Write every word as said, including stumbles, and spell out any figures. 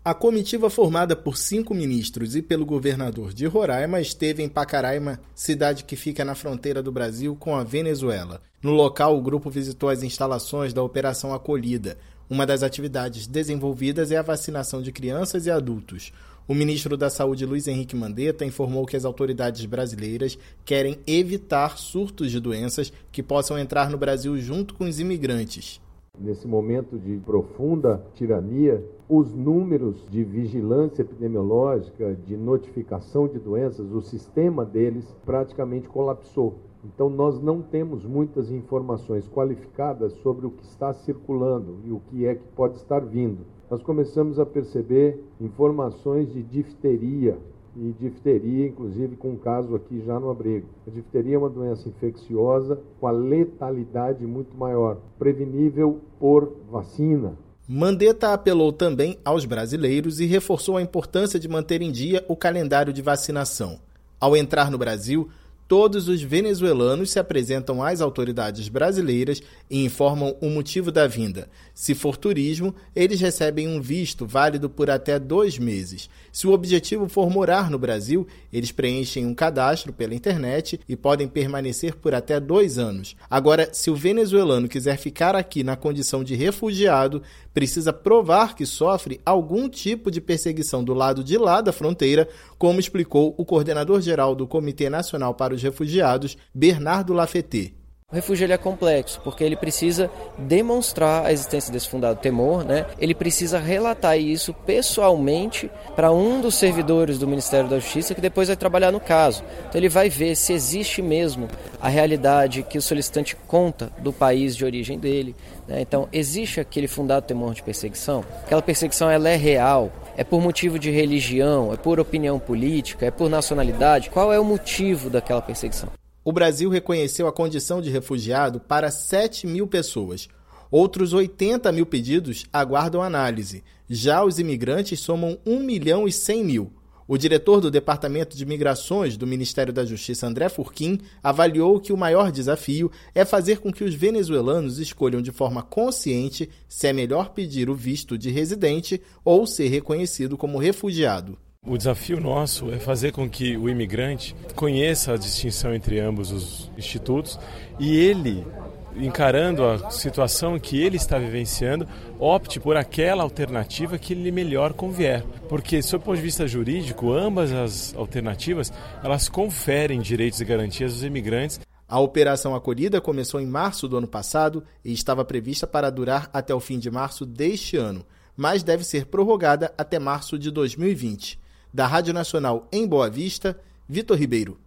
A comitiva formada por cinco ministros e pelo governador de Roraima esteve em Pacaraima, cidade que fica na fronteira do Brasil com a Venezuela. No local, o grupo visitou as instalações da Operação Acolhida. Uma das atividades desenvolvidas é a vacinação de crianças e adultos. O ministro da Saúde, Luiz Henrique Mandetta, informou que as autoridades brasileiras querem evitar surtos de doenças que possam entrar no Brasil junto com os imigrantes. Nesse momento de profunda tirania, os números de vigilância epidemiológica, de notificação de doenças, o sistema deles praticamente colapsou. Então nós não temos muitas informações qualificadas sobre o que está circulando e o que é que pode estar vindo. Nós começamos a perceber informações de difteria, e difteria, inclusive, com um caso aqui já no abrigo. A difteria é uma doença infecciosa com a letalidade muito maior, prevenível por vacina. Mandetta apelou também aos brasileiros e reforçou a importância de manter em dia o calendário de vacinação. Ao entrar no Brasil, todos os venezuelanos se apresentam às autoridades brasileiras e informam o motivo da vinda. Se for turismo, eles recebem um visto válido por até dois meses. Se o objetivo for morar no Brasil, eles preenchem um cadastro pela internet e podem permanecer por até dois anos. Agora, se o venezuelano quiser ficar aqui na condição de refugiado, precisa provar que sofre algum tipo de perseguição do lado de lá da fronteira, como explicou o coordenador-geral do Comitê Nacional para os Refugiados, Bernardo Lafeté. O refúgio ele é complexo, porque ele precisa demonstrar a existência desse fundado temor, né? Ele precisa relatar isso pessoalmente para um dos servidores do Ministério da Justiça, que depois vai trabalhar no caso. Então ele vai ver se existe mesmo a realidade que o solicitante conta do país de origem dele, né? Então existe aquele fundado temor de perseguição? Aquela perseguição ela é real? É por motivo de religião? É por opinião política? É por nacionalidade? Qual é o motivo daquela perseguição? O Brasil reconheceu a condição de refugiado para sete mil pessoas. Outros oitenta mil pedidos aguardam análise. Já os imigrantes somam um milhão e cem mil. O diretor do Departamento de Migrações do Ministério da Justiça, André Furquim, avaliou que o maior desafio é fazer com que os venezuelanos escolham de forma consciente se é melhor pedir o visto de residente ou ser reconhecido como refugiado. O desafio nosso é fazer com que o imigrante conheça a distinção entre ambos os institutos e ele, encarando a situação que ele está vivenciando, opte por aquela alternativa que lhe melhor convier. Porque, sob o ponto de vista jurídico, ambas as alternativas, elas conferem direitos e garantias aos imigrantes. A Operação Acolhida começou em março do ano passado e estava prevista para durar até o fim de março deste ano, mas deve ser prorrogada até março de dois mil e vinte. Da Rádio Nacional em Boa Vista, Vitor Ribeiro.